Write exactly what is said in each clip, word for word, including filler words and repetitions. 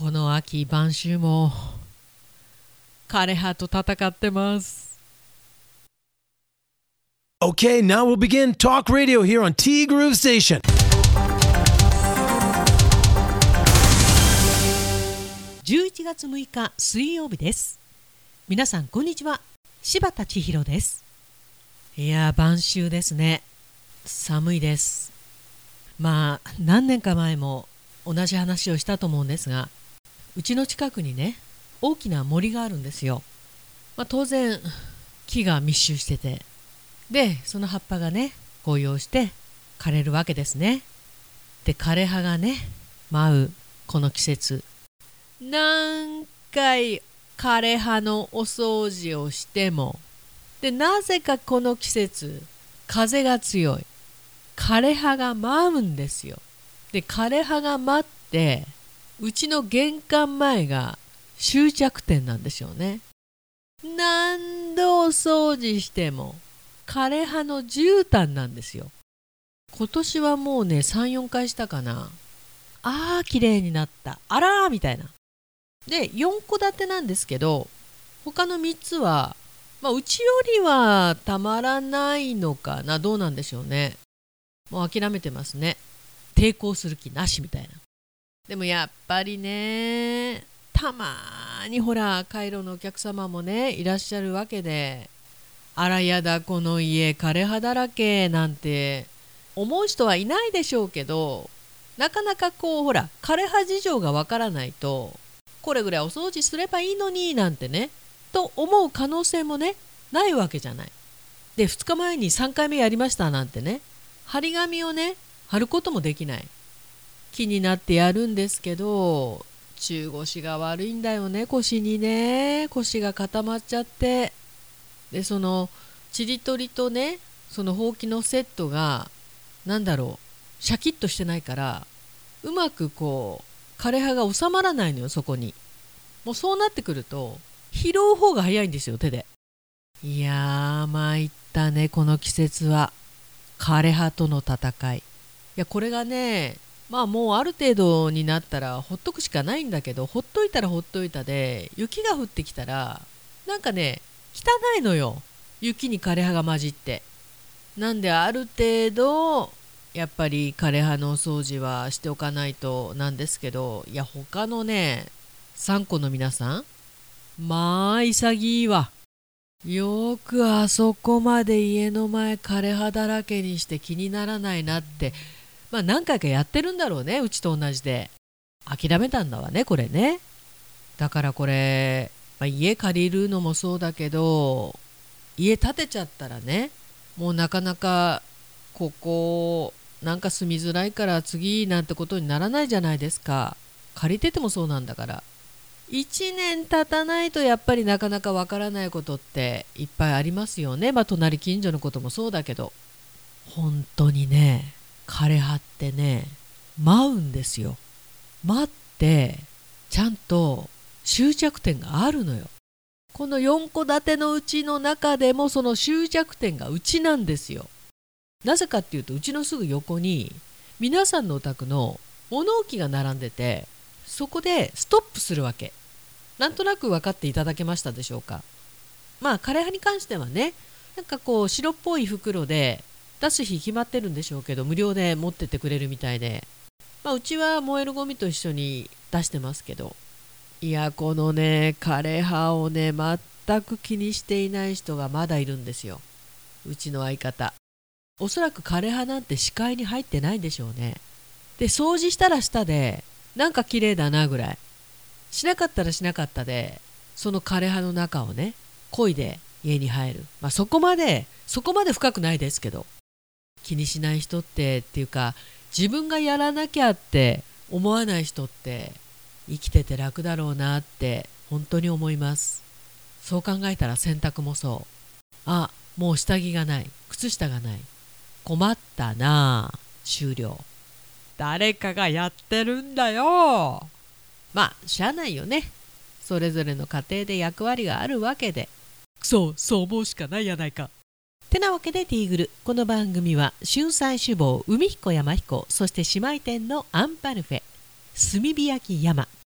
この秋晩秋も枯葉と戦ってます。 Okay, now we'll begin Talk Radio here on T Groove Station. じゅういちがつむいか水曜日です。皆さんこんにちは、柴田千尋です。いや晩秋ですね。寒いです。まあ何年か前も同じ話をしたと思うんですが、うちの近くにね大きな森があるんですよ。まあ、当然木が密集してて、でその葉っぱがね紅葉して枯れるわけですね。で枯葉がね舞うこの季節、何回枯葉のお掃除をしても、でなぜかこの季節風が強い、枯葉が舞うんですよ。で枯葉が舞ってうちの玄関前が終着点なんでしょうね。何度お掃除しても枯葉の絨毯なんですよ。今年はもうねさん、よんかいしたかな。あー綺麗になった、あらーみたいな。でよんこ建てなんですけど、他のみっつは、まあ、うちよりはたまらないのかな、どうなんでしょうね。もう諦めてますね。抵抗する気なしみたいな。でもやっぱりね、たまにほらカイロのお客様もねいらっしゃるわけで、あらやだこの家枯葉だらけなんて思う人はいないでしょうけど、なかなかこうほら枯葉事情がわからないと、これぐらいお掃除すればいいのになんてねと思う可能性もねないわけじゃない。でふつかまえにさんかいめやりましたなんてね、張り紙をね貼ることもできない。気になってやるんですけど、中腰が悪いんだよね、腰にね。腰が固まっちゃって、でそのちりとりとねそのほうきのセットがなんだろう、シャキッとしてないからうまくこう枯葉が収まらないのよ、そこに。もうそうなってくると拾う方が早いんですよ、手で。いやー参ったね、この季節は枯葉との戦い。いやこれがね、まあもうある程度になったらほっとくしかないんだけど、ほっといたらほっといたで雪が降ってきたらなんかね汚いのよ、雪に枯葉が混じって。なんである程度やっぱり枯葉のお掃除はしておかないとなんですけど、いや他のねさんこの皆さん、まあ潔いわ。よくあそこまで家の前枯葉だらけにして気にならないなって、まあ何回かやってるんだろうね、うちと同じで。諦めたんだわねこれね。だからこれ、まあ、家借りるのもそうだけど、家建てちゃったらねもうなかなかここなんか住みづらいから次なんてことにならないじゃないですか。借りててもそうなんだから。いちねん経たないとやっぱりなかなかわからないことっていっぱいありますよね。まあ隣近所のこともそうだけど、本当にね枯葉ってね舞うんですよ。舞ってちゃんと終着点があるのよ。このよんこ建てのうちの中でもその終着点がうちなんですよ。なぜかっていうと、うちのすぐ横に皆さんのお宅の物置が並んでて、そこでストップするわけ。なんとなく分かっていただけましたでしょうか。まあ枯葉に関してはね、なんかこう白っぽい袋で出す日決まってるんでしょうけど、無料で持ってってくれるみたいで、まあ、うちは燃えるゴミと一緒に出してますけど、いやこのね枯葉をね全く気にしていない人がまだいるんですよ、うちの相方。おそらく枯葉なんて視界に入ってないんでしょうね。で掃除したらしたでなんか綺麗だなぐらい、しなかったらしなかったでその枯葉の中をね漕いで家に入る。まあそこまでそこまで深くないですけど、気にしない人ってっていうか、自分がやらなきゃって思わない人って生きてて楽だろうなって本当に思います。そう考えたら洗濯もそう。あ、もう下着がない、靴下がない、困ったなあ、終了。誰かがやってるんだよ。まあしゃあないよね、それぞれの家庭で役割があるわけで。そうそう思うしかないやないか。てなわけでティーグル、この番組は春菜志望海彦山彦、そして姉妹店のアンパルフェ、炭火焼き山、一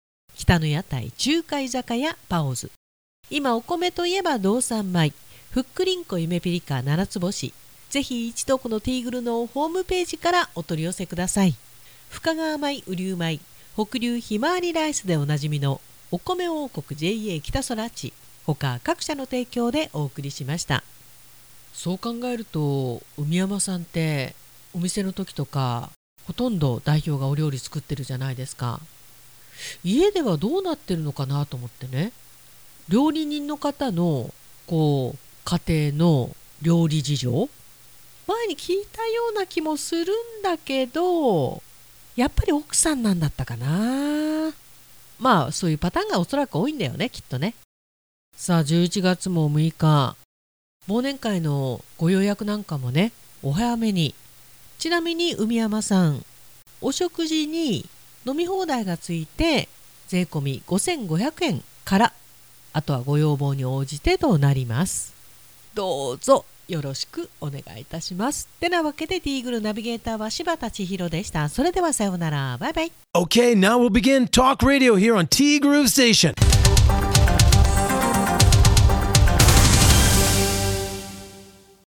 北の屋台中華居酒屋パオズ。今お米といえば道産米、ふっくりんこ夢ピリカ七つ星。ぜひ一度このティーグルのホームページからお取り寄せください。深川米、雨竜米、北流ひまわりライスでおなじみのお米王国 ジェイエー 北空地他各社の提供でお送りしました。そう考えると海山さんってお店の時とかほとんど代表がお料理作ってるじゃないですか。家ではどうなってるのかなと思ってね、料理人の方のこう家庭の料理事情前に聞いたような気もするんだけど、やっぱり奥さんなんだったかな。まあそういうパターンがおそらく多いんだよね、きっとね。さあじゅういちがつもむいか、忘年会のご予約なんかもねお早めに。ちなみに海山さん、お食事に飲み放題がついて税込みごせんごひゃくえんから、あとはご要望に応じてとなります。どうぞよろしくお願いいたします。てなわけでティーグルナビゲーターは柴田千尋でした。それではさようなら、バイバイ。 Okay, now we'll begin Talk Radio here on T Groove Station.